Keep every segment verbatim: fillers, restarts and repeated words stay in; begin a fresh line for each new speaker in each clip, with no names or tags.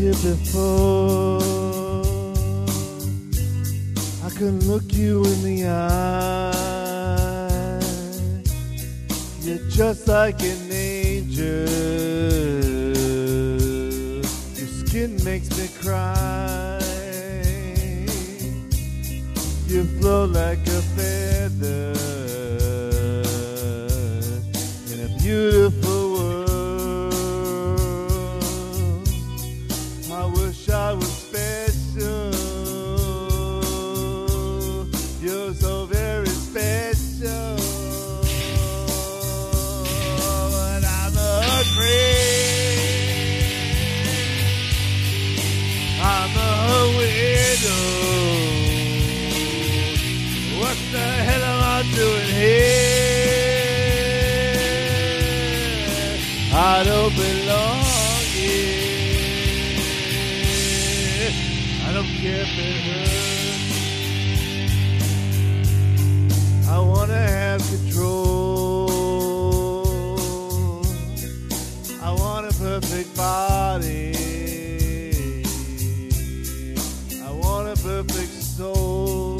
here before. I can look you in the eye. You're just like an angel. Your skin makes me cry. You float like a feather in a beautiful world. I wish I was special. You're so very special. But I'm a creep. I'm a widow. What the hell am I doing here? I don't belong here. I don't care if it hurts. I wanna have control. I want a perfect body. I want a perfect soul.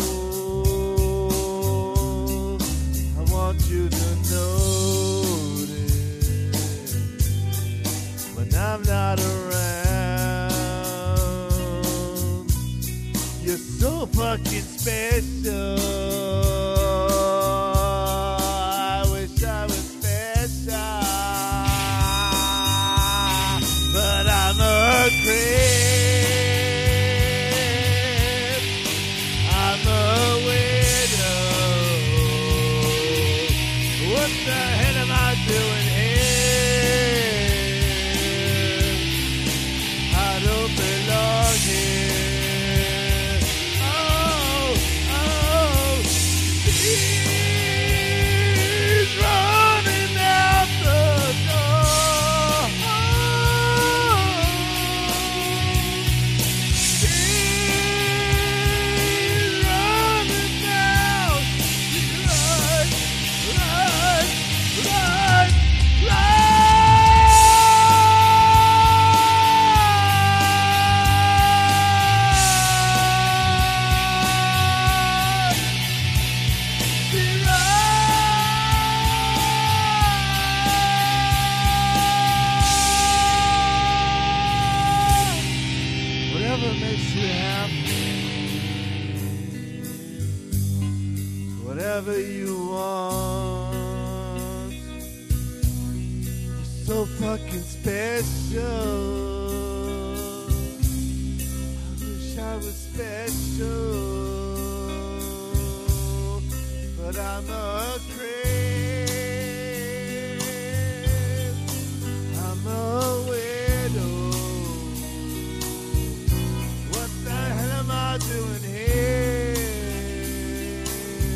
You to notice when I'm not around. You're so fucking special. I wish I was special, but I'm a creep. I'm a widow. What the hell am I doing here? I don't belong here. Oh, oh, he's running out the door. He's running out. Run, run. Run! Run! Whatever makes you happy, whatever you want. So fucking special. I wish I was special, but I'm a creep. I'm a widow. What the hell am I doing here?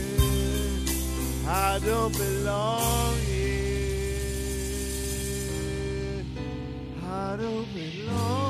I don't belong here. I don't belong.